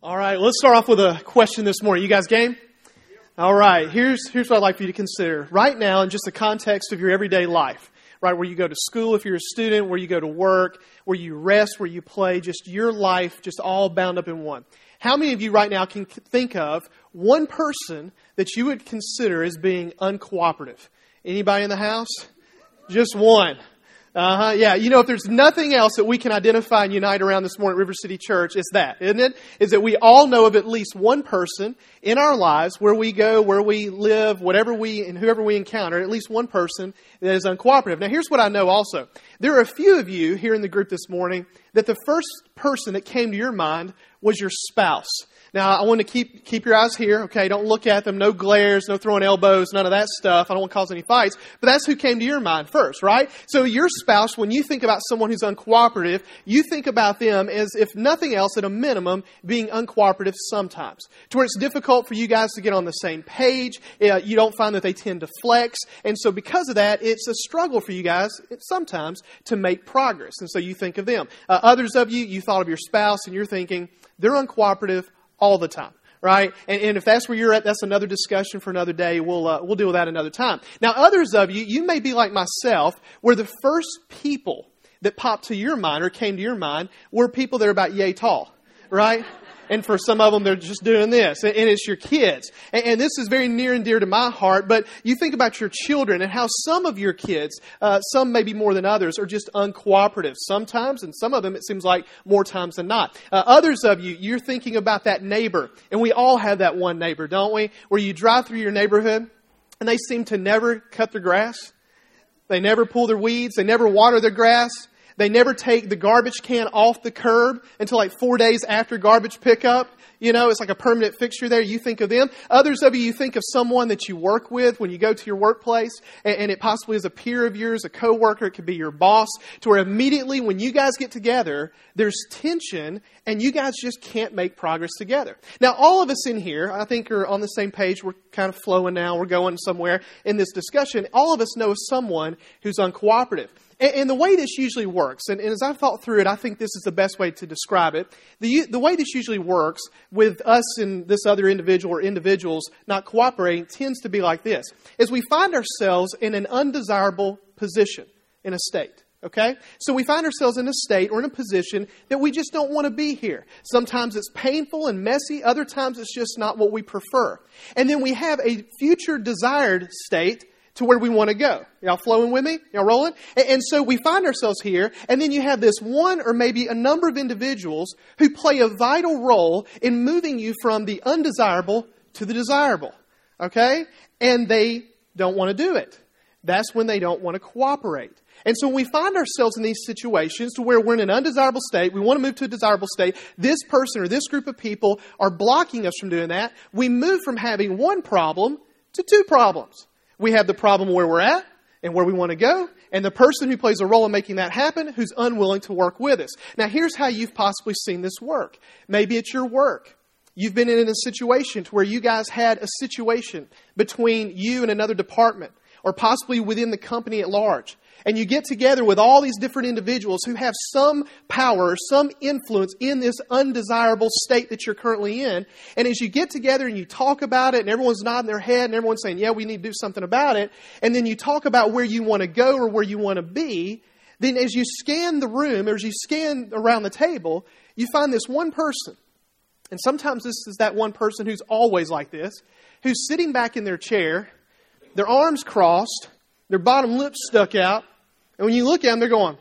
All right, let's start off with a question this morning. You guys game? All right, here's what I'd like for you to consider. Right now, in just the context of your everyday life, right, where you go to school if you're a student, where you go to work, where you rest, where you play, just your life, just all bound up in one. How many of you right now can think of one person that you would consider as being uncooperative? Anybody in the house? Just one. Yeah. You know, if there's nothing else that we can identify and unite around this morning at River City Church, it's that, isn't it? Is that we all know of at least one person in our lives, where we go, where we live, whatever and whoever we encounter, at least one person that is uncooperative. Now, here's what I know also. There are a few of you here in the group this morning that the first person that came to your mind was your spouse. Now, I want to keep your eyes here, okay? Don't look at them. No glares, no throwing elbows, none of that stuff. I don't want to cause any fights. But that's who came to your mind first, right? So your spouse, when you think about someone who's uncooperative, you think about them as, if nothing else, at a minimum, being uncooperative sometimes. To where it's difficult for you guys to get on the same page. You don't find that they tend to flex. And so because of that, it's a struggle for you guys sometimes to make progress. And so you think of them. Others of you thought of your spouse and you're thinking, they're uncooperative all the time, right? And if that's where you're at, that's another discussion for another day. We'll deal with that another time. Now, others of you may be like myself, where the first people that popped to your mind or came to your mind were people that are about yay tall, right? And for some of them, they're just doing this. And it's your kids. And this is very near and dear to my heart. But you think about your children and how some of your kids, some maybe more than others, are just uncooperative sometimes. And some of them, it seems like, more times than not. Others of you, you're thinking about that neighbor. And we all have that one neighbor, don't we? Where you drive through your neighborhood and they seem to never cut their grass. They never pull their weeds. They never water their grass. They never take the garbage can off the curb until like 4 days after garbage pickup. You know, it's like a permanent fixture there. You think of them. Others of you think of someone that you work with when you go to your workplace, and it possibly is a peer of yours, a coworker. It could be your boss, to where immediately when you guys get together, there's tension and you guys just can't make progress together. Now, all of us in here, I think, are on the same page. We're kind of flowing now. We're going somewhere in this discussion. All of us know someone who's uncooperative. And the way this usually works, and as I've thought through it, I think this is the best way to describe it. The way this usually works with us and this other individual or individuals not cooperating tends to be like this. Is we find ourselves in an undesirable position, in a state. Okay? So we find ourselves in a state or in a position that we just don't want to be here. Sometimes it's painful and messy. Other times it's just not what we prefer. And then we have a future desired state to where we want to go. Y'all flowing with me? Y'all rolling? And so we find ourselves here, and then you have this one or maybe a number of individuals who play a vital role in moving you from the undesirable to the desirable. Okay? And they don't want to do it. That's when they don't want to cooperate. And so when we find ourselves in these situations to where we're in an undesirable state, we want to move to a desirable state, this person or this group of people are blocking us from doing that, we move from having one problem to two problems. We have the problem where we're at and where we want to go, and the person who plays a role in making that happen who's unwilling to work with us. Now, here's how you've possibly seen this work. Maybe it's your work. You've been in a situation to where you guys had a situation between you and another department, or possibly within the company at large. And you get together with all these different individuals who have some power or some influence in this undesirable state that you're currently in. And as you get together and you talk about it and everyone's nodding their head and everyone's saying, yeah, we need to do something about it. And then you talk about where you want to go or where you want to be. Then as you scan the room or as you scan around the table, you find this one person. And sometimes this is that one person who's always like this, who's sitting back in their chair, their arms crossed, their bottom lip stuck out. And when you look at them, they're going,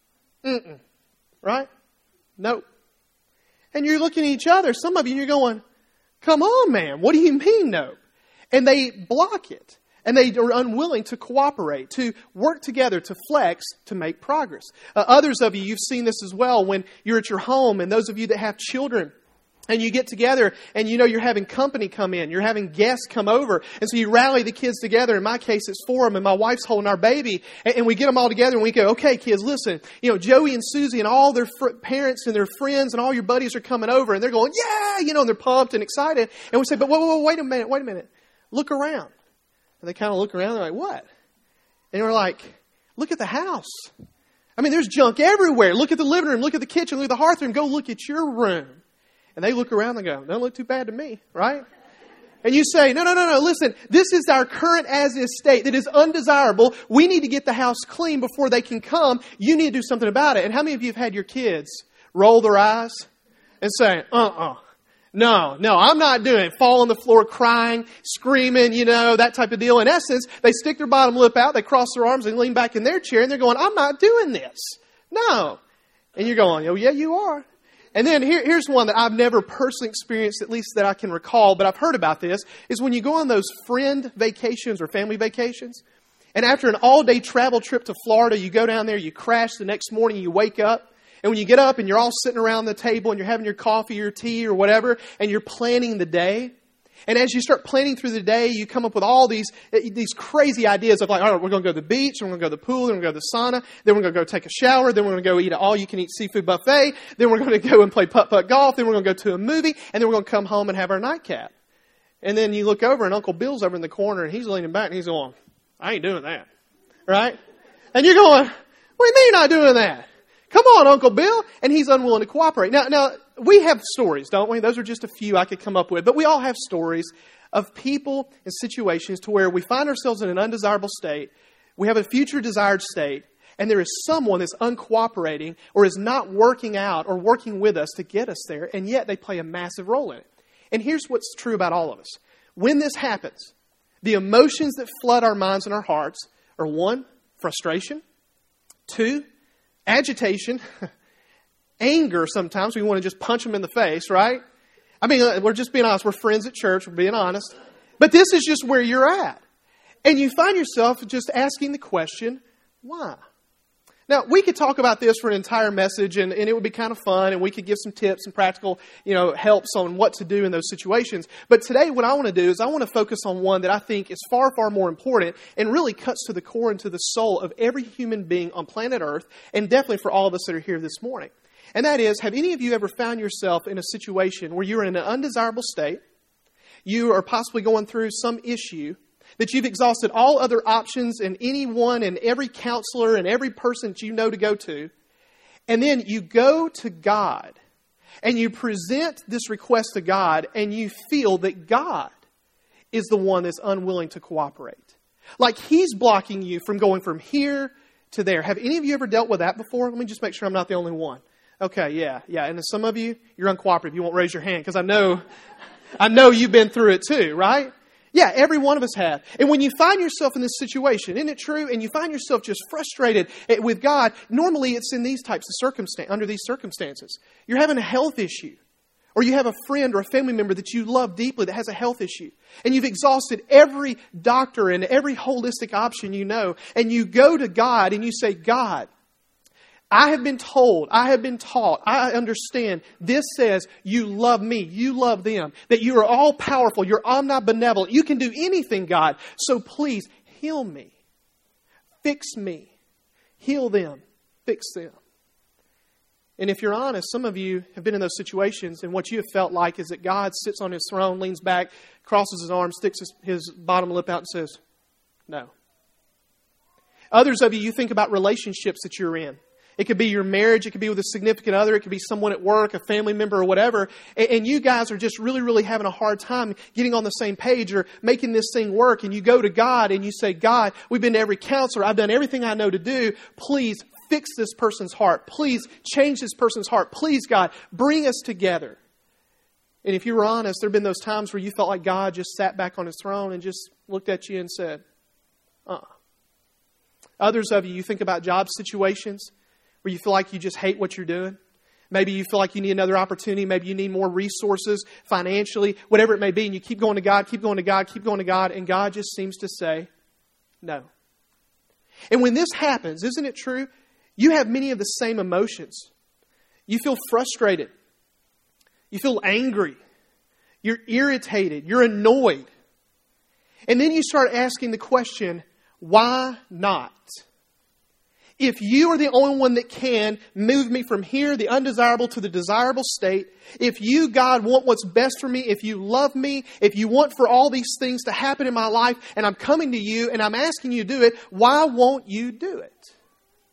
right? Nope. And you're looking at each other. Some of you, you're going, come on, man. What do you mean, no? And they block it. And they are unwilling to cooperate, to work together, to flex, to make progress. Others of you, you've seen this as well when you're at your home. And those of you that have children, and you get together and you know you're having company come in. You're having guests come over. And so you rally the kids together. In my case, it's 4 of them and my wife's holding our baby. And we get them all together and we go, okay, kids, listen. You know, Joey and Susie and all their parents and their friends and all your buddies are coming over. And they're going, yeah, you know, and they're pumped and excited. And we say, but wait a minute. Look around. And they kind of look around. They're like, what? And we're like, look at the house. I mean, there's junk everywhere. Look at the living room. Look at the kitchen. Look at the hearth room. Go look at your room. And they look around and go, don't look too bad to me, right? And you say, no, listen, this is our current as-is state that is undesirable. We need to get the house clean before they can come. You need to do something about it. And how many of you have had your kids roll their eyes and say, no, I'm not doing it. Fall on the floor crying, screaming, that type of deal. In essence, they stick their bottom lip out, they cross their arms and lean back in their chair and they're going, I'm not doing this. No. And you're going, oh yeah, you are. And then here's one that I've never personally experienced, at least that I can recall, but I've heard about this, is when you go on those friend vacations or family vacations, and after an all-day travel trip to Florida, you go down there, you crash the next morning, you wake up, and when you get up and you're all sitting around the table and you're having your coffee or tea or whatever, and you're planning the day, and as you start planning through the day, you come up with all these crazy ideas of like, all right, we're going to go to the beach, we're going to go to the pool, then we're going to go to the sauna, then we're going to go take a shower, then we're going to go eat an all-you-can-eat seafood buffet, then we're going to go and play putt-putt golf, then we're going to go to a movie, and then we're going to come home and have our nightcap. And then you look over and Uncle Bill's over in the corner and he's leaning back and he's going, I ain't doing that. Right? And you're going, what do you mean you're not doing that? Come on, Uncle Bill. And he's unwilling to cooperate. Now, we have stories, don't we? Those are just a few I could come up with. But we all have stories of people and situations to where we find ourselves in an undesirable state. We have a future desired state. And there is someone that's uncooperating or is not working out or working with us to get us there. And yet they play a massive role in it. And here's what's true about all of us. When this happens, the emotions that flood our minds and our hearts are 1, frustration. 2, agitation. Anger sometimes. We want to just punch them in the face, right? I mean, we're just being honest. We're friends at church. We're being honest. But this is just where you're at. And you find yourself just asking the question, why? Now, we could talk about this for an entire message, and it would be kind of fun, and we could give some tips and practical, helps on what to do in those situations. But today, what I want to do is I want to focus on one that I think is far, far more important and really cuts to the core and to the soul of every human being on planet Earth, and definitely for all of us that are here this morning. And that is, have any of you ever found yourself in a situation where you're in an undesirable state, you are possibly going through some issue, that you've exhausted all other options and anyone and every counselor and every person that you know to go to. And then you go to God and you present this request to God and you feel that God is the one that's unwilling to cooperate. Like He's blocking you from going from here to there. Have any of you ever dealt with that before? Let me just make sure I'm not the only one. Okay, yeah. And then some of you, you're uncooperative. You won't raise your hand because I know you've been through it too, right? Yeah, every one of us have. And when you find yourself in this situation, isn't it true? And you find yourself just frustrated with God, normally it's in these types of under these circumstances. You're having a health issue. Or you have a friend or a family member that you love deeply that has a health issue. And you've exhausted every doctor and every holistic option you know. And you go to God and you say, God, I have been told, I have been taught, I understand. This says you love me, you love them, that you are all powerful, you're omnibenevolent. You can do anything, God. So please heal me, fix me, heal them, fix them. And if you're honest, some of you have been in those situations, and what you have felt like is that God sits on His throne, leans back, crosses His arms, sticks his bottom lip out and says, no. Others of you think about relationships that you're in. It could be your marriage. It could be with a significant other. It could be someone at work, a family member or whatever. And you guys are just really, really having a hard time getting on the same page or making this thing work. And you go to God and you say, God, we've been to every counselor. I've done everything I know to do. Please fix this person's heart. Please change this person's heart. Please, God, bring us together. And if you were honest, there have been those times where you felt like God just sat back on His throne and just looked at you and said, Others of you think about job situations where you feel like you just hate what you're doing. Maybe you feel like you need another opportunity. Maybe you need more resources financially, whatever it may be. And you keep going to God, keep going to God, keep going to God. And God just seems to say, no. And when this happens, isn't it true? You have many of the same emotions. You feel frustrated. You feel angry. You're irritated. You're annoyed. And then you start asking the question, why not? If you are the only one that can move me from here, the undesirable, to the desirable state, if you, God, want what's best for me, if you love me, if you want for all these things to happen in my life, and I'm coming to you and I'm asking you to do it, why won't you do it?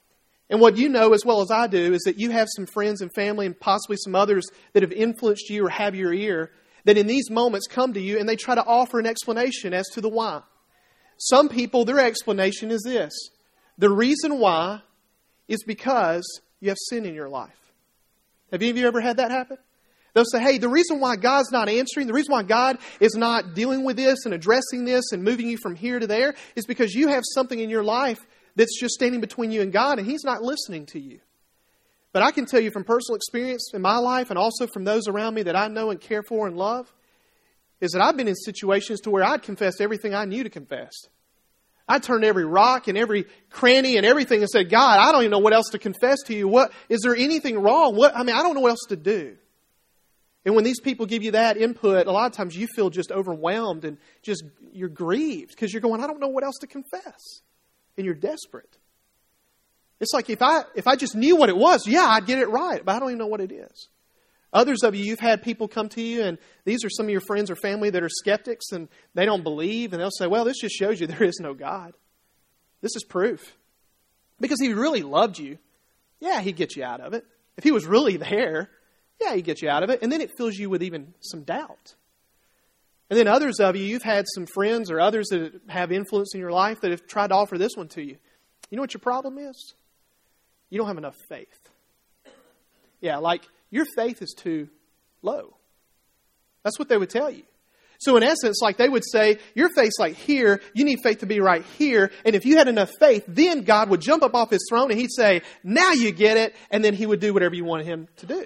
And what you know as well as I do is that you have some friends and family and possibly some others that have influenced you or have your ear, that in these moments come to you and they try to offer an explanation as to the why. Some people, their explanation is this. The reason why is because you have sin in your life. Have any of you ever had that happen? They'll say, hey, the reason why God's not answering, the reason why God is not dealing with this and addressing this and moving you from here to there is because you have something in your life that's just standing between you and God and He's not listening to you. But I can tell you from personal experience in my life and also from those around me that I know and care for and love, is that I've been in situations to where I'd confessed everything I knew to confess. I turned every rock and every cranny and everything and said, God, I don't even know what else to confess to you. What is there anything wrong? I don't know what else to do. And when these people give you that input, a lot of times you feel just overwhelmed and just you're grieved because you're going, I don't know what else to confess. And you're desperate. It's like if I just knew what it was, yeah, I'd get it right, but I don't even know what it is. Others of you, you've had people come to you, and these are some of your friends or family that are skeptics, and they don't believe, and they'll say, well, this just shows you there is no God. This is proof. Because He really loved you, yeah, He'd get you out of it. If He was really there, yeah, He'd get you out of it. And then it fills you with even some doubt. And then others of you, you've had some friends or others that have influence in your life that have tried to offer this one to you. You know what your problem is? You don't have enough faith. Yeah, like your faith is too low. That's what they would tell you. So in essence, like they would say, your faith's like here, you need faith to be right here. And if you had enough faith, then God would jump up off His throne and He'd say, now you get it. And then He would do whatever you wanted Him to do.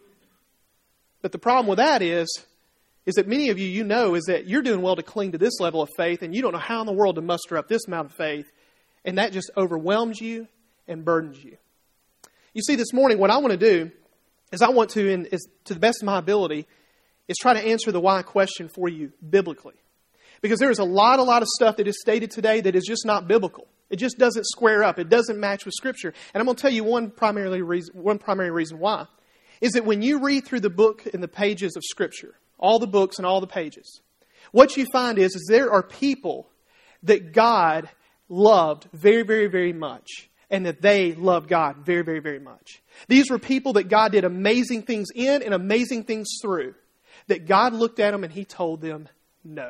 But the problem with that is that many of you know is that you're doing well to cling to this level of faith and you don't know how in the world to muster up this amount of faith. And that just overwhelms you and burdens you. You see, this morning, what I want to do is I want to, to the best of my ability, is try to answer the why question for you biblically. Because there is a lot of stuff that is stated today that is just not biblical. It just doesn't square up. It doesn't match with Scripture. And I'm going to tell you one primary reason why. Is that when you read through the book and the pages of Scripture, all the books and all the pages, what you find is there are people that God loved very, very, very much. And that they loved God very, very, very much. These were people that God did amazing things in and amazing things through. That God looked at them and He told them no.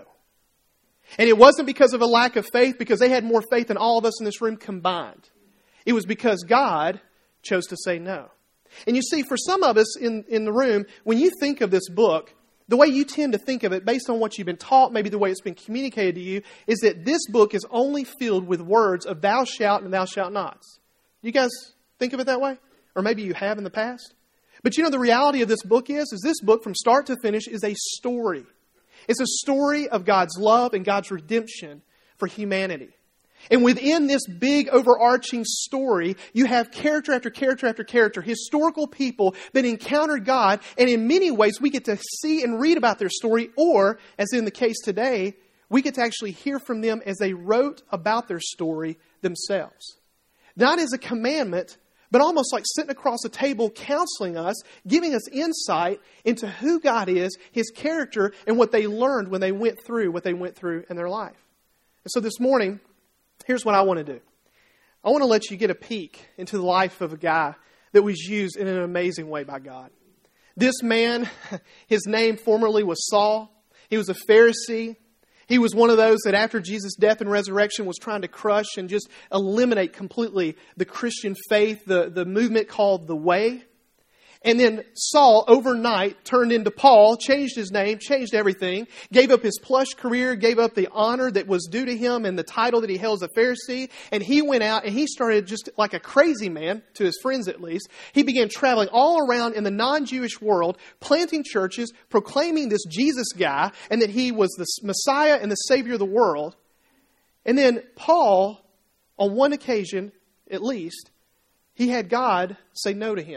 And it wasn't because of a lack of faith, because they had more faith than all of us in this room combined. It was because God chose to say no. And you see, for some of us in the room, when you think of this book, the way you tend to think of it, based on what you've been taught, maybe the way it's been communicated to you, is that this book is only filled with words of thou shalt and thou shalt nots. You guys think of it that way? Or maybe you have in the past? But you know, the reality of this book is this book from start to finish is a story. It's a story of God's love and God's redemption for humanity. And within this big overarching story, you have character after character after character, historical people that encountered God. And in many ways, we get to see and read about their story. Or, as in the case today, we get to actually hear from them as they wrote about their story themselves. Not as a commandment, but almost like sitting across a table counseling us, giving us insight into who God is, His character, and what they learned when they went through what they went through in their life. And so this morning, here's what I want to do. I want to let you get a peek into the life of a guy that was used in an amazing way by God. This man, his name formerly was Saul. He was a Pharisee. He was one of those that after Jesus' death and resurrection was trying to crush and just eliminate completely the Christian faith, the movement called the Way. And then Saul overnight turned into Paul, changed his name, changed everything, gave up his plush career, gave up the honor that was due to him and the title that he held as a Pharisee. And he went out and he started just like a crazy man, to his friends at least. He began traveling all around in the non-Jewish world, planting churches, proclaiming this Jesus guy and that he was the Messiah and the Savior of the world. And then Paul, on one occasion at least, he had God say no to him.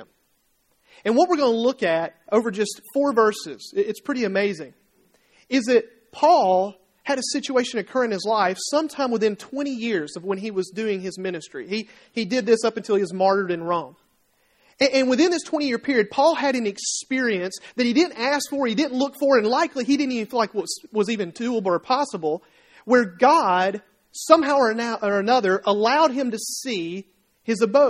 And what we're going to look at over just 4 verses, it's pretty amazing, is that Paul had a situation occur in his life sometime within 20 years of when he was doing his ministry. He did this up until he was martyred in Rome. And within this 20-year period, Paul had an experience that he didn't ask for, he didn't look for, and likely he didn't even feel like was even doable or possible, where God, somehow or another, allowed him to see his abode.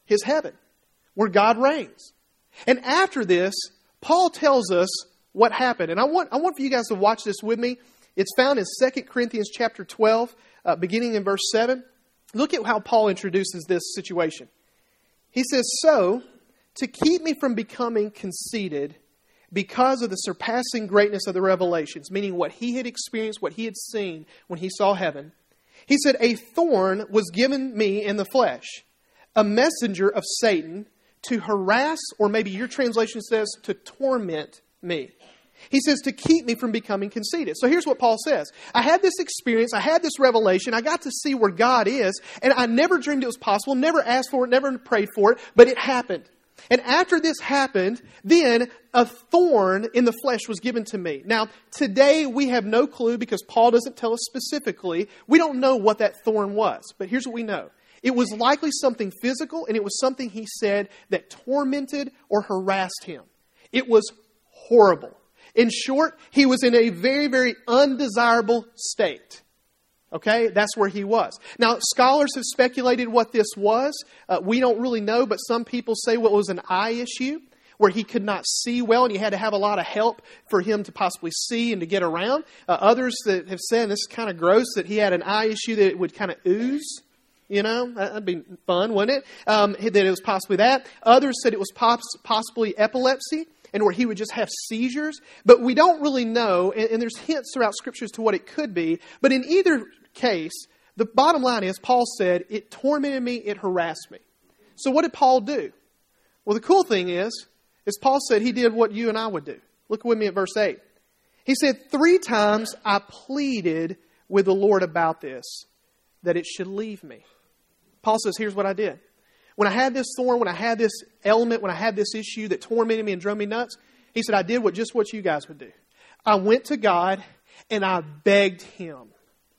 his heaven, where God reigns. And after this, Paul tells us what happened. And I want for you guys to watch this with me. It's found in 2 Corinthians chapter 12, beginning in verse 7. Look at how Paul introduces this situation. He says, "So, to keep me from becoming conceited because of the surpassing greatness of the revelations," meaning what he had experienced, what he had seen when he saw heaven, he said, "A thorn was given me in the flesh, a messenger of Satan to harass," or maybe your translation says, "to torment me." He says, "to keep me from becoming conceited." So here's what Paul says. I had this experience, I had this revelation, I got to see where God is, and I never dreamed it was possible, never asked for it, never prayed for it, but it happened. And after this happened, then a thorn in the flesh was given to me. Now, today we have no clue because Paul doesn't tell us specifically. We don't know what that thorn was, but here's what we know. It was likely something physical, and it was something, he said, that tormented or harassed him. It was horrible. In short, he was in a very, very undesirable state. Okay, that's where he was. Now, scholars have speculated what this was. We don't really know, but some people say it was an eye issue where he could not see well and he had to have a lot of help for him to possibly see and to get around. Others that have said, this is kind of gross, that he had an eye issue that it would kind of ooze. You know, that'd be fun, wouldn't it? That it was possibly that. Others said it was possibly epilepsy, and where he would just have seizures. But we don't really know, and there's hints throughout Scripture as to what it could be. But in either case, the bottom line is, Paul said, it tormented me, it harassed me. So what did Paul do? Well, the cool thing is Paul said he did what you and I would do. Look with me at verse 8. He said, 3 times I pleaded with the Lord about this, that it should leave me. Paul says, here's what I did. When I had this thorn, when I had this ailment, when I had this issue that tormented me and drove me nuts, he said, I did just what you guys would do. I went to God and I begged Him.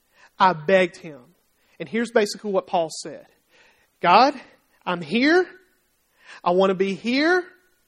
I begged Him. And here's basically what Paul said. God, I'm here. I want to be here.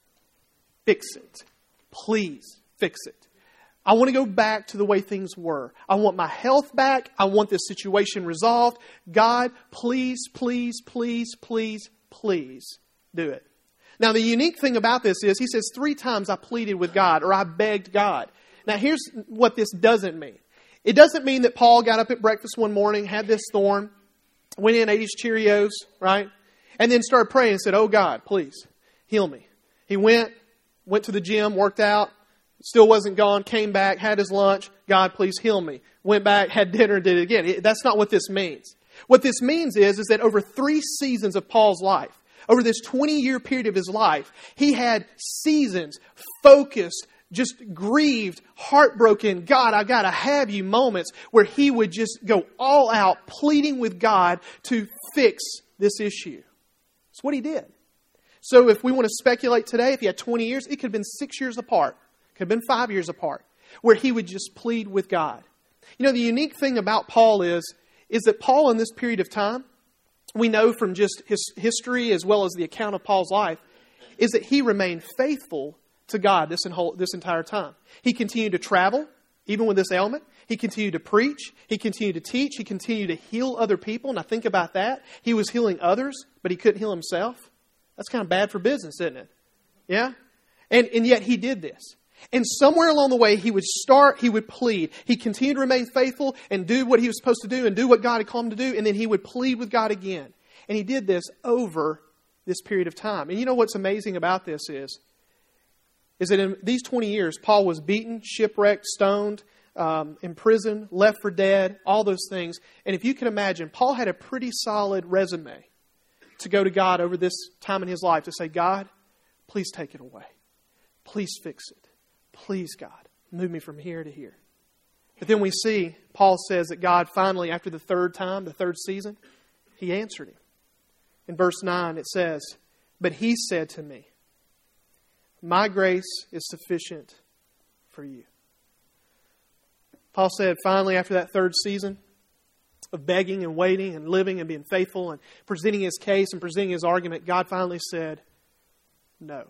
Fix it. Please fix it. I want to go back to the way things were. I want my health back. I want this situation resolved. God, please, please, please, please, please do it. Now, the unique thing about this is he says 3 times I pleaded with God, or I begged God. Now, here's what this doesn't mean. It doesn't mean that Paul got up at breakfast one morning, had this thorn, went in, ate his Cheerios, right? And then started praying and said, oh God, please heal me. He went to the gym, worked out, still wasn't gone, came back, had his lunch. God, please heal me. Went back, had dinner, did it again. That's not what this means. What this means is that over 3 seasons of Paul's life, over this 20-year period of his life, he had seasons, focused, just grieved, heartbroken, God, I got to have you moments where he would just go all out pleading with God to fix this issue. That's what he did. So if we want to speculate today, if he had 20 years, it could have been 6 years apart. Could have been 5 years apart, where he would just plead with God. You know, the unique thing about Paul is that Paul in this period of time, we know from just his history as well as the account of Paul's life, is that he remained faithful to God this entire time. He continued to travel, even with this ailment. He continued to preach. He continued to teach. He continued to heal other people. Now think about that. He was healing others, but he couldn't heal himself. That's kind of bad for business, isn't it? Yeah? And yet he did this. And somewhere along the way, he would plead. He continued to remain faithful and do what he was supposed to do and do what God had called him to do. And then he would plead with God again. And he did this over this period of time. And you know what's amazing about this is that in these 20 years, Paul was beaten, shipwrecked, stoned, imprisoned, left for dead, all those things. And if you can imagine, Paul had a pretty solid resume to go to God over this time in his life to say, God, please take it away. Please fix it. Please, God, move me from here to here. But then we see, Paul says that God finally, after the 3rd time, the 3rd season, He answered him. In verse 9 it says, but He said to me, my grace is sufficient for you. Paul said finally after that 3rd season of begging and waiting and living and being faithful and presenting his case and presenting his argument, God finally said, no.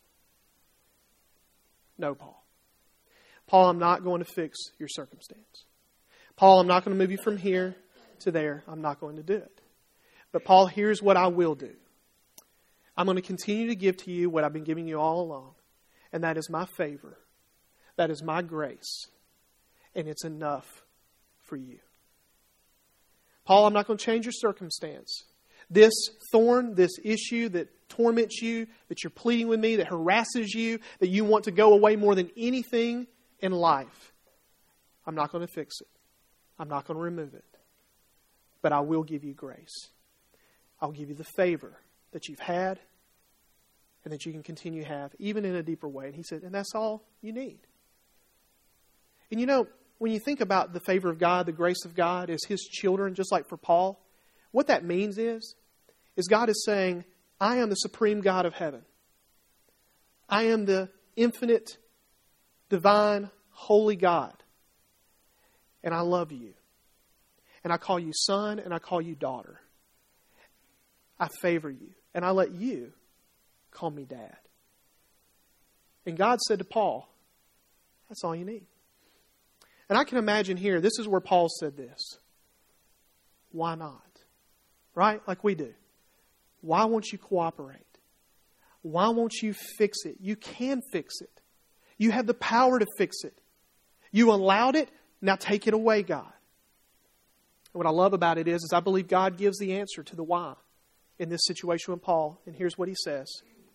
No, Paul. Paul, I'm not going to fix your circumstance. Paul, I'm not going to move you from here to there. I'm not going to do it. But Paul, here's what I will do. I'm going to continue to give to you what I've been giving you all along. And that is my favor. That is my grace. And it's enough for you. Paul, I'm not going to change your circumstance. This thorn, this issue that torments you, that you're pleading with me, that harasses you, that you want to go away more than anything in life, I'm not going to fix it. I'm not going to remove it. But I will give you grace. I'll give you the favor that you've had and that you can continue to have, even in a deeper way. And he said, and that's all you need. And you know, when you think about the favor of God, the grace of God as His children, just like for Paul, what that means is God is saying, I am the supreme God of heaven. I am the infinite, divine, holy God. And I love you. And I call you son and I call you daughter. I favor you. And I let you call me dad. And God said to Paul, that's all you need. And I can imagine here, this is where Paul said this. Why not? Right? Like we do. Why won't you cooperate? Why won't you fix it? You can fix it. You have the power to fix it. You allowed it. Now take it away, God. And what I love about it is I believe God gives the answer to the why in this situation with Paul. And here's what he says.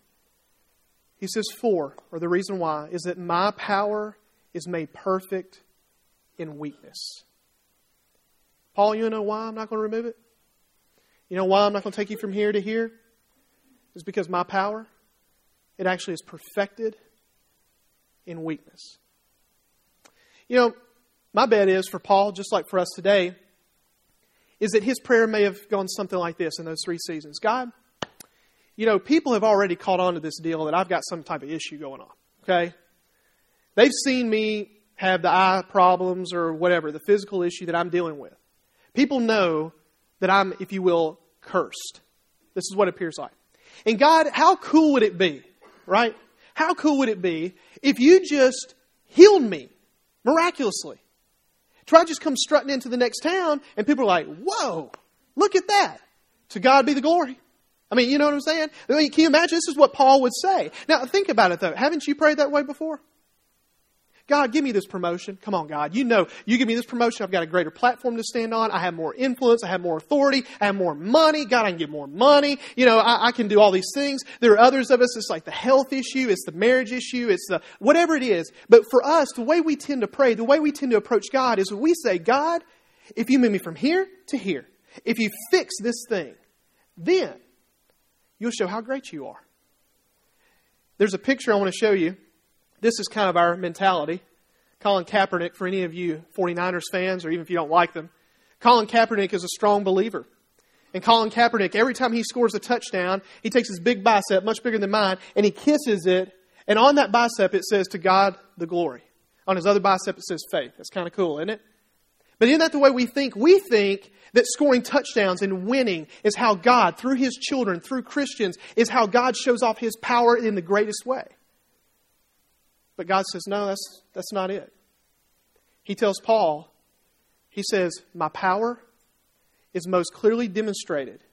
He says, the reason why, is that my power is made perfect in weakness. Paul, you know why I'm not going to remove it? You know why I'm not going to take you from here to here? It's because my power, it actually is perfected in weakness. You know, my bet is for Paul, just like for us today, is that his prayer may have gone something like this in those 3 seasons. God, you know, people have already caught on to this deal that I've got some type of issue going on. Okay? They've seen me have the eye problems or whatever, the physical issue that I'm dealing with. People know that I'm, if you will, cursed. This is what it appears like. And God, how cool would it be, right? How cool would it be if you just healed me miraculously? Try to just come strutting into the next town and people are like, whoa, look at that. To God be the glory. I mean, you know what I'm saying? I mean, can you imagine? This is what Paul would say. Now, think about it though. Haven't you prayed that way before? God, give me this promotion. Come on, God. You know, you give me this promotion. I've got a greater platform to stand on. I have more influence. I have more authority. I have more money. God, I can get more money. You know, I can do all these things. There are others of us. It's like the health issue. It's the marriage issue. It's the whatever it is. But for us, the way we tend to pray, the way we tend to approach God is we say, God, if you move me from here to here, if you fix this thing, then you'll show how great you are. There's a picture I want to show you. This is kind of our mentality. Colin Kaepernick, for any of you 49ers fans, or even if you don't like them, Colin Kaepernick is a strong believer. And Colin Kaepernick, every time he scores a touchdown, he takes his big bicep, much bigger than mine, and he kisses it. And on that bicep, it says, to God the glory. On his other bicep, it says faith. That's kind of cool, isn't it? But isn't that the way we think? We think that scoring touchdowns and winning is how God, through His children, through Christians, is how God shows off His power in the greatest way. But God says, no, that's not it. He tells Paul, he says, my power is most clearly demonstrated,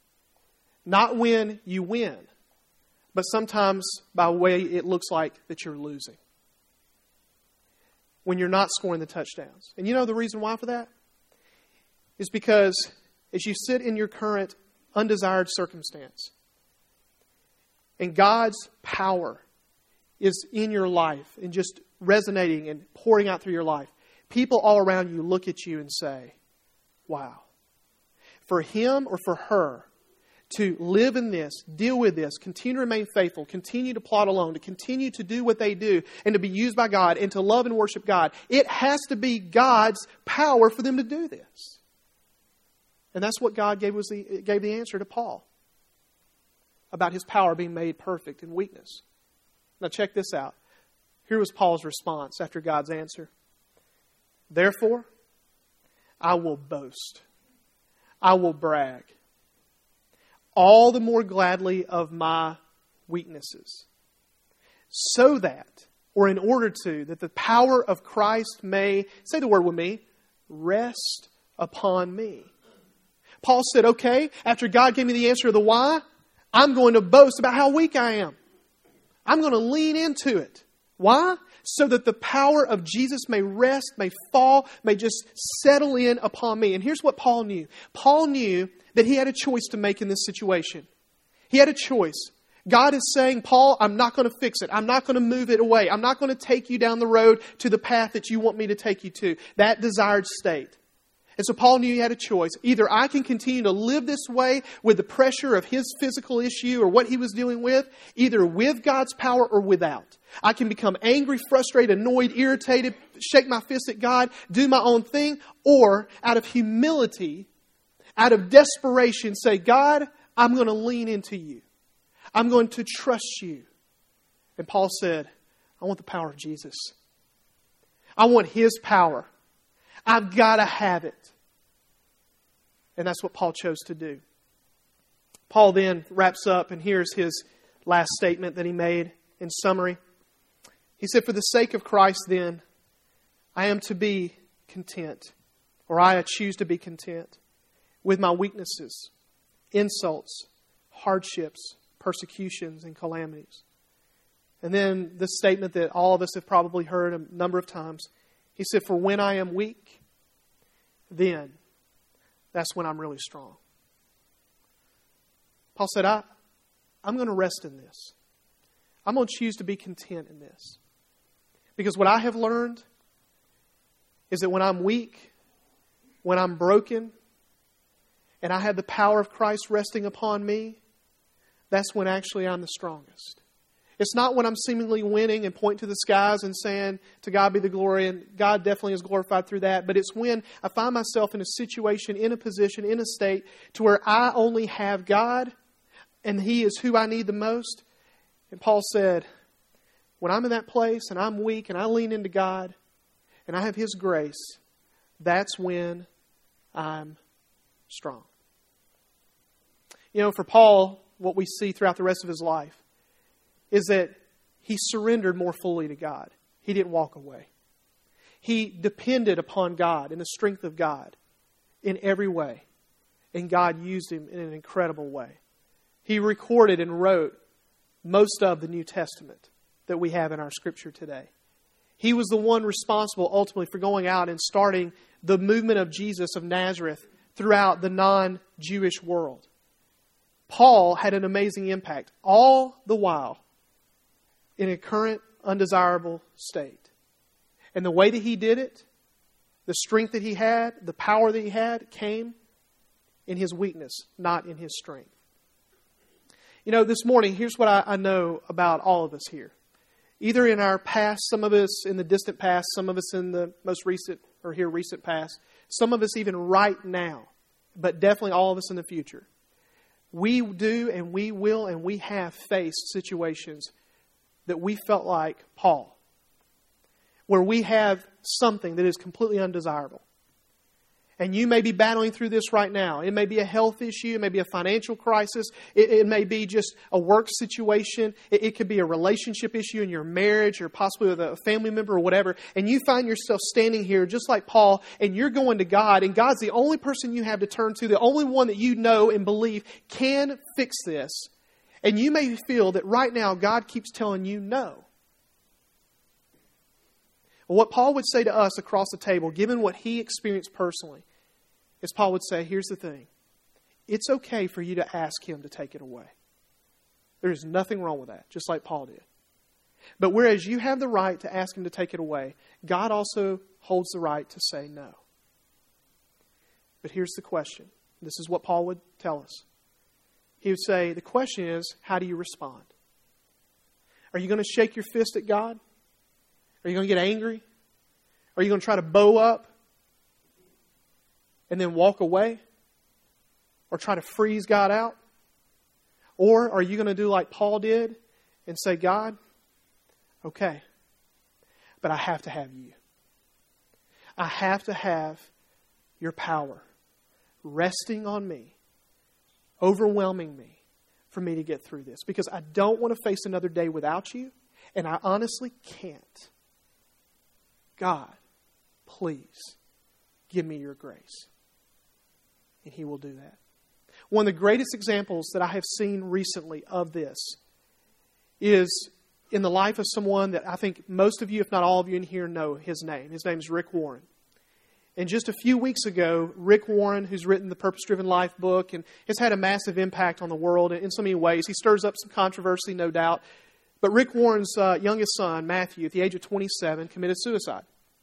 not when you win, but sometimes by the way it looks like that you're losing. When you're not scoring the touchdowns. And you know the reason why for that? Is because as you sit in your current undesired circumstance, and God's power is in your life and just resonating and pouring out through your life, people all around you look at you and say, wow. For him or for her to live in this, deal with this, continue to remain faithful, continue to plot alone, to continue to do what they do, and to be used by God, and to love and worship God, it has to be God's power for them to do this. And that's what God gave the answer to Paul about His power being made perfect in weakness. Now check this out. Here was Paul's response after God's answer. Therefore, I will boast. I will brag. All the more gladly of my weaknesses. So that, or in order to, that the power of Christ may, say the word with me, rest upon me. Paul said, okay, after God gave me the answer to the why, I'm going to boast about how weak I am. I'm going to lean into it. Why? So that the power of Jesus may rest, may fall, may just settle in upon me. And here's what Paul knew. Paul knew that he had a choice to make in this situation. He had a choice. God is saying, Paul, I'm not going to fix it. I'm not going to move it away. I'm not going to take you down the road to the path that you want me to take you to. That desired state. And so Paul knew he had a choice. Either I can continue to live this way with the pressure of his physical issue or what he was dealing with, either with God's power or without. I can become angry, frustrated, annoyed, irritated, shake my fist at God, do my own thing, or out of humility, out of desperation, say, God, I'm going to lean into you. I'm going to trust you. And Paul said, I want the power of Jesus. I want His power. I've got to have it. And that's what Paul chose to do. Paul then wraps up, and here's his last statement that he made in summary. He said, for the sake of Christ then, I am to be content, or I choose to be content with my weaknesses, insults, hardships, persecutions, and calamities. And then the statement that all of us have probably heard a number of times. He said, for when I am weak, then that's when I'm really strong. Paul said, I'm going to rest in this. I'm going to choose to be content in this. Because what I have learned is that when I'm weak, when I'm broken, and I have the power of Christ resting upon me, that's when actually I'm the strongest. It's not when I'm seemingly winning and point to the skies and saying, to God be the glory, and God definitely is glorified through that. But it's when I find myself in a situation, in a position, in a state to where I only have God and He is who I need the most. And Paul said, when I'm in that place and I'm weak and I lean into God and I have His grace, that's when I'm strong. You know, for Paul, what we see throughout the rest of his life is that he surrendered more fully to God. He didn't walk away. He depended upon God and the strength of God in every way. And God used him in an incredible way. He recorded and wrote most of the New Testament that we have in our Scripture today. He was the one responsible ultimately for going out and starting the movement of Jesus of Nazareth throughout the non-Jewish world. Paul had an amazing impact, all the while in a current, undesirable state. And the way that he did it, the strength that he had, the power that he had, came in his weakness, not in his strength. You know, this morning, here's what I know about all of us here. Either in our past, some of us in the distant past, some of us in the most recent or here recent past, some of us even right now, but definitely all of us in the future. We do and we will and we have faced situations that we felt like Paul, where we have something that is completely undesirable. And you may be battling through this right now. It may be a health issue. It may be a financial crisis. It may be just a work situation. It could be a relationship issue in your marriage or possibly with a family member or whatever. And you find yourself standing here just like Paul and you're going to God. And God's the only person you have to turn to, the only one that you know and believe can fix this. And you may feel that right now God keeps telling you no. Well, what Paul would say to us across the table, given what he experienced personally, is Paul would say, here's the thing. It's okay for you to ask Him to take it away. There is nothing wrong with that, just like Paul did. But whereas you have the right to ask Him to take it away, God also holds the right to say no. But here's the question. This is what Paul would tell us. He would say, the question is, how do you respond? Are you going to shake your fist at God? Are you going to get angry? Are you going to try to bow up and then walk away? Or try to freeze God out? Or are you going to do like Paul did and say, God, okay, but I have to have you. I have to have your power resting on me, overwhelming me for me to get through this. Because I don't want to face another day without you, and I honestly can't. God, please give me your grace. And He will do that. One of the greatest examples that I have seen recently of this is in the life of someone that I think most of you, if not all of you in here, know his name. His name is Rick Warren. And just a few weeks ago, Rick Warren, who's written the Purpose Driven Life book and has had a massive impact on the world in so many ways. He stirs up some controversy, no doubt. But Rick Warren's youngest son, Matthew, at the age of 27, committed suicide.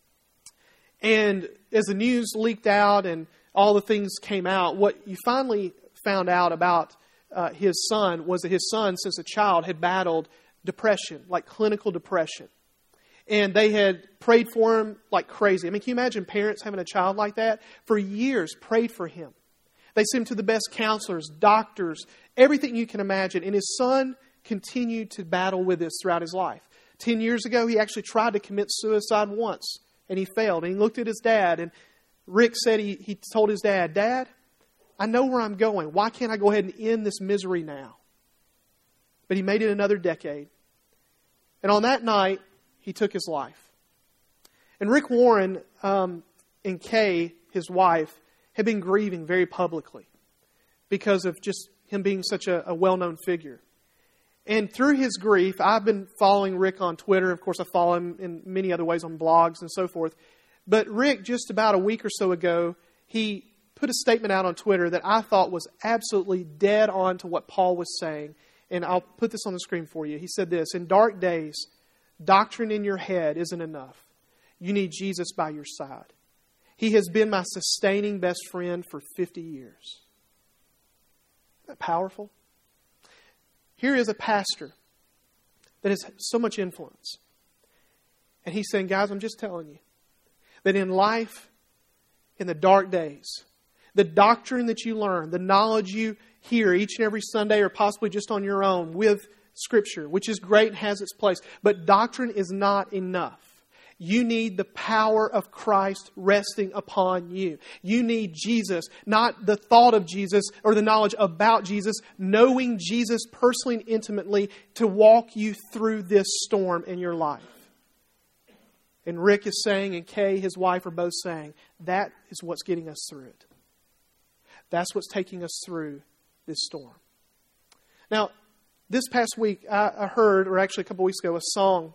And as the news leaked out and all the things came out, what you finally found out about his son was that his son, since a child, had battled depression, like clinical depression. And they had prayed for him like crazy. I mean, can you imagine parents having a child like that? For years, prayed for him. They sent him to the best counselors, doctors, everything you can imagine. And his son continued to battle with this throughout his life. 10 years ago, he actually tried to commit suicide once, and he failed. And he looked at his dad, and Rick said he told his dad, "Dad, I know where I'm going. Why can't I go ahead and end this misery now?" But he made it another decade. And on that night, he took his life. And Rick Warren and Kay, his wife, had been grieving very publicly because of just him being such a well-known figure. And through his grief, I've been following Rick on Twitter. Of course, I follow him in many other ways on blogs and so forth. But Rick, just about a week or so ago, he put a statement out on Twitter that I thought was absolutely dead on to what Paul was saying. And I'll put this on the screen for you. He said this: "In dark days, doctrine in your head isn't enough. You need Jesus by your side. He has been my sustaining best friend for 50 years. Isn't that powerful? Here is a pastor that has so much influence. And he's saying, guys, I'm just telling you that in life, in the dark days, the doctrine that you learn, the knowledge you hear each and every Sunday or possibly just on your own with Scripture, which is great and has its place, but doctrine is not enough. You need the power of Christ resting upon you. You need Jesus, not the thought of Jesus or the knowledge about Jesus, knowing Jesus personally and intimately to walk you through this storm in your life. And Rick is saying, and Kay, his wife, are both saying, that is what's getting us through it. That's what's taking us through this storm. Now, this past week, I heard, or actually a couple weeks ago, a song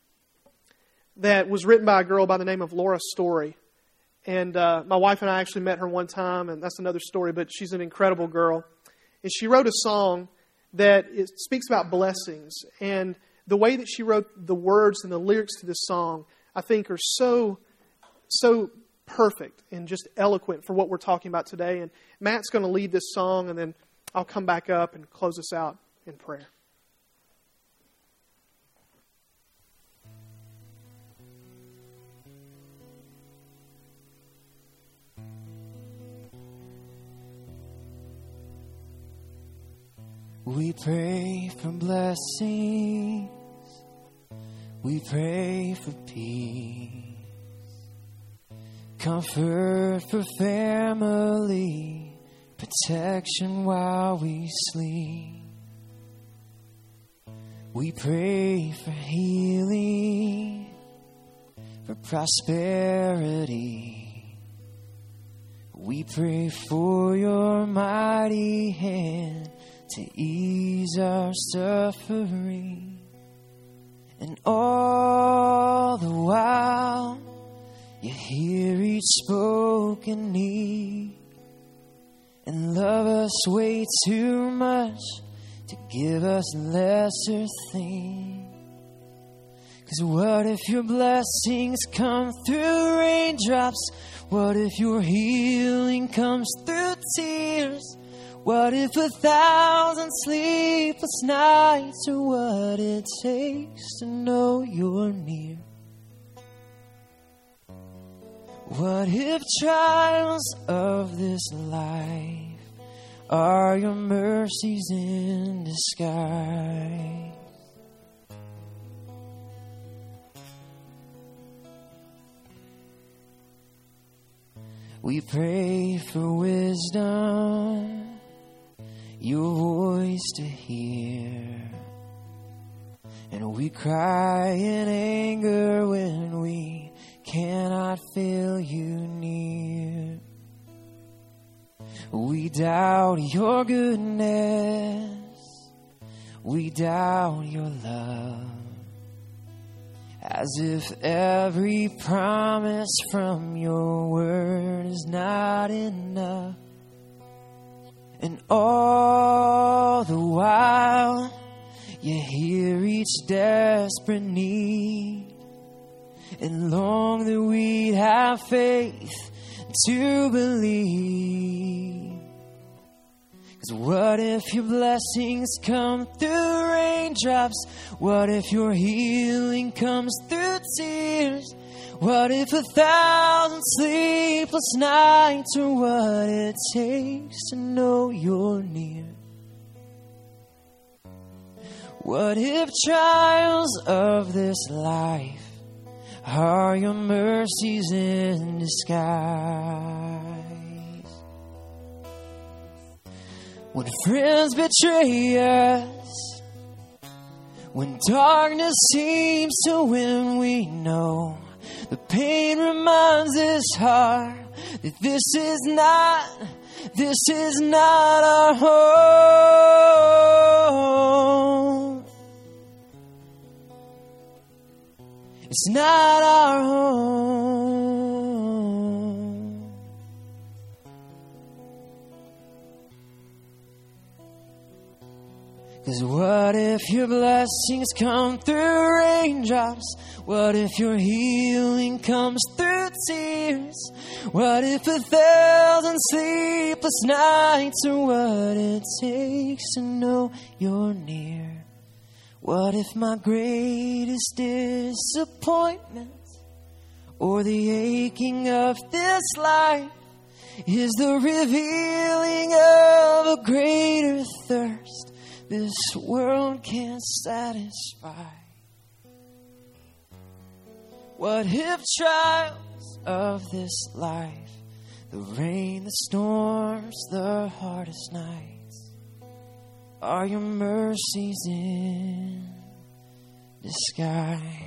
that was written by a girl by the name of Laura Story. And my wife and I actually met her one time, and that's another story, but she's an incredible girl. And she wrote a song that speaks about blessings. And the way that she wrote the words and the lyrics to this song, I think are so perfect and just eloquent for what we're talking about today. And Matt's going to lead this song, and then I'll come back up and close us out in prayer. We pray for blessings. We pray for peace. Comfort for family. Protection while we sleep. We pray for healing. For prosperity. We pray for your mighty hand to ease our suffering. And all the while, you hear each spoken need and love us way too much to give us lesser things. 'Cause what if your blessings come through raindrops? What if your healing comes through tears? What if 1,000 sleepless nights are what it takes to know you're near? What if trials of this life are your mercies in disguise? We pray for wisdom, your voice to hear. And we cry in anger when we cannot feel you near. We doubt your goodness. We doubt your love. As if every promise from your word is not enough. And all the while, you hear each desperate need and long that we'd have faith to believe. 'Cause what if your blessings come through raindrops? What if your healing comes through tears? What if 1,000 sleepless nights are what it takes to know you're near? What if trials of this life are your mercies in disguise? When friends betray us, when darkness seems to win, we know the pain reminds this heart that this is not our home. It's not our home. 'Cause what if your blessings come through raindrops? What if your healing comes through tears? What if 1,000 sleepless nights are what it takes to know you're near? What if my greatest disappointment or the aching of this life is the revealing of a greater thirst this world can't satisfy? What if trials of this life, the rain, the storms, the hardest nights, are your mercies in disguise?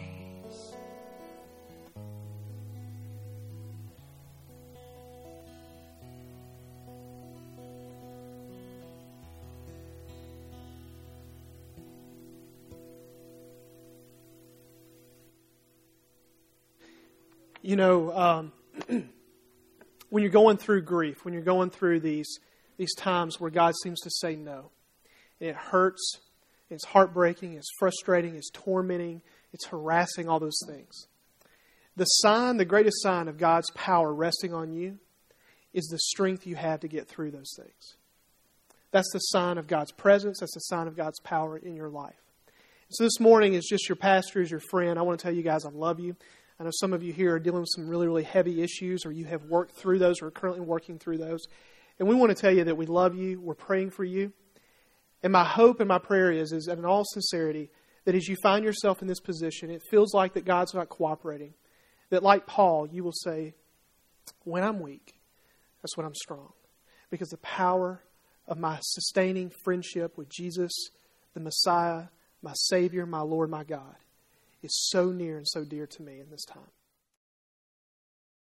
You know, when you're going through grief, when you're going through these times where God seems to say no, and it hurts, it's heartbreaking, it's frustrating, it's tormenting, it's harassing, all those things. The greatest sign of God's power resting on you is the strength you have to get through those things. That's the sign of God's presence. That's the sign of God's power in your life. So this morning, as just your pastor, as your friend, I want to tell you guys I love you. I know some of you here are dealing with some really, really heavy issues, or you have worked through those or are currently working through those. And we want to tell you that we love you. We're praying for you. And my hope and my prayer is in all sincerity, that as you find yourself in this position, it feels like that God's not cooperating. That like Paul, you will say, when I'm weak, that's when I'm strong. Because the power of my sustaining friendship with Jesus, the Messiah, my Savior, my Lord, my God, is so near and so dear to me in this time.